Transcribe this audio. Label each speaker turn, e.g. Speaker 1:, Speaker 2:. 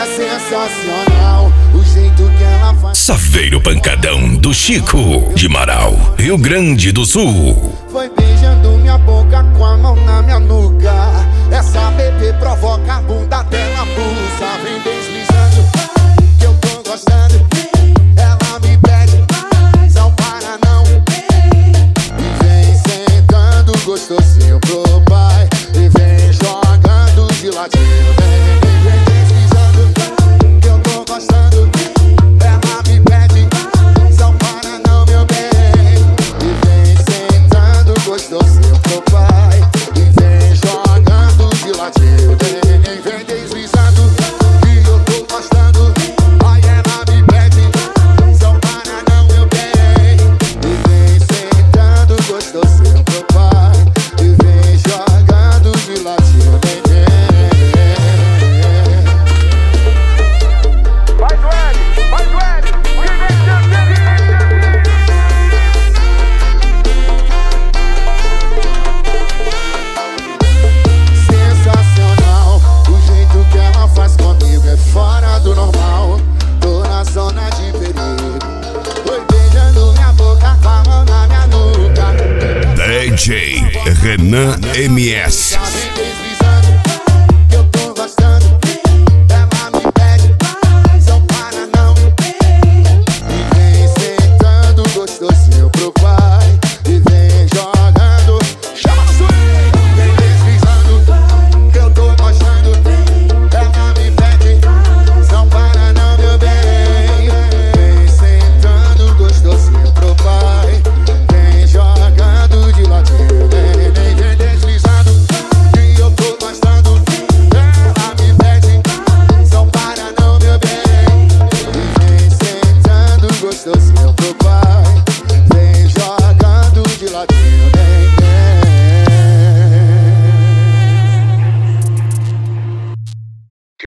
Speaker 1: É sensacional o jeito que ela faz.
Speaker 2: Saveiro Pancadão do Chico de Marau, Rio Grande do Sul.
Speaker 1: Foi beijando minha boca com a mão na minha nuca. Essa bebê provoca a bunda até na pulsa. Vem deslizando, que eu tô gostando. Ela me pede, não para não. E vem sentando gostosinho pro pai. E vem jogando de ladinho. Vem deslizando, que eu tô gostando. Ela me pede, não para não, meu bem. E vem sentando gostosinho pro pai. E vem jogando de ladinho. Vem deslizando, que eu tô gostando. Ai, ela me pede, não para não, meu bem. E vem sentando gostosinho pro pai. E vem jogando de ladinho. Sensacional o jeito que ela faz comigo, é fora do normal. Tô na zona de perigo. Foi beijando minha boca com a mão na minha nuca.
Speaker 2: DJ Renan MS.
Speaker 1: Vem deslizando, que eu tô gostando. Ela me pede, não para não. E vem sentando gostosinho pro pai. E vem jogando, chama a swing. Vem deslizando, que eu tô gostando. Ela me pede, não para não, meu bem. Vem sentando gostosinho pro pai. Vem jogando de ladinho. Vem deslizando, que eu tô gostando. Ela me pede, não para não, meu bem. E vem sentando gostosinho pro pai.